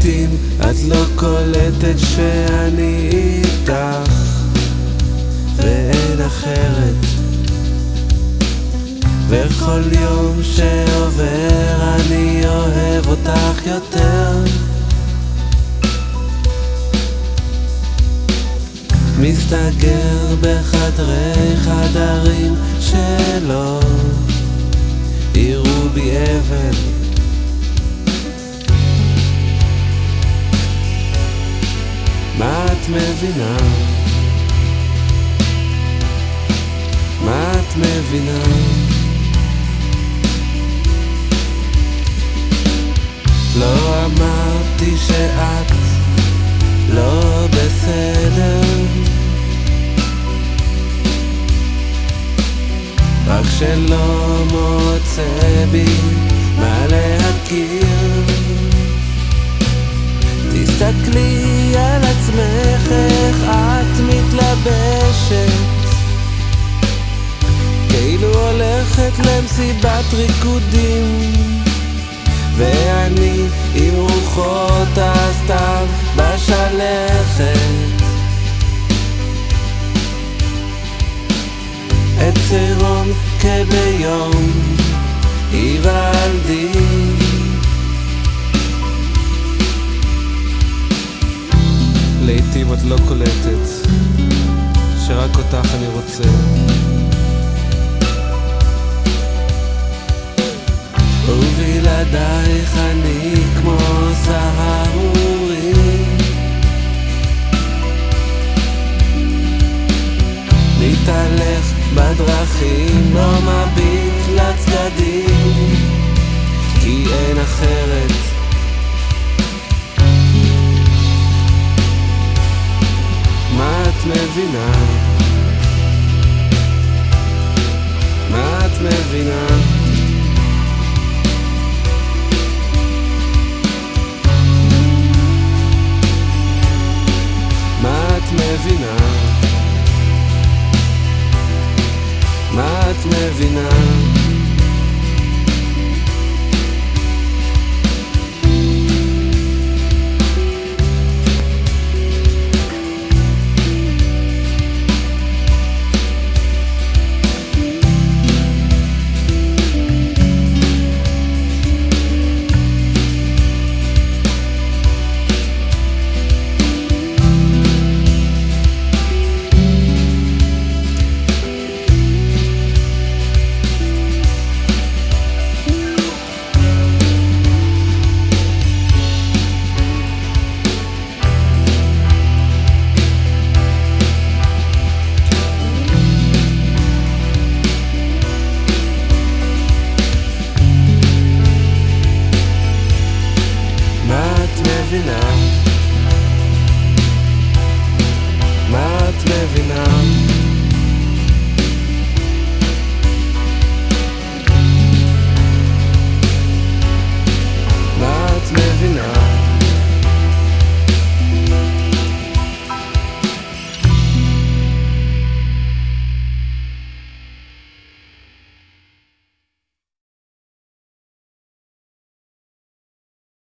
לעתים את לא קולטת שאני איתך ואין אחרת, וכל יום שעובר אני אוהב אותך יותר. מסתגר בחדרי חדרים שלא יראו בי אבן, מה את מבינה? מה את מבינה? לא אמרתי שאת לא בסדר, רק שלא מוצא בי מה להכיר. תסתכלי על עצמך איך את מתלבשת, כאילו הולכת למסיבת ריקודים, ואני עם רוחות הסתיו בשלכת. עצרון כביום היוולדי, לעתים את לא קולטת שרק אותך אני רוצה, ובלעדייך אני כמו סהרורי, מתהלך בדרכים, לא מביט לצדדים, כי אין אחרת. מה את מבינה? מה את מבינה? מה את מבינה? מה את מבינה?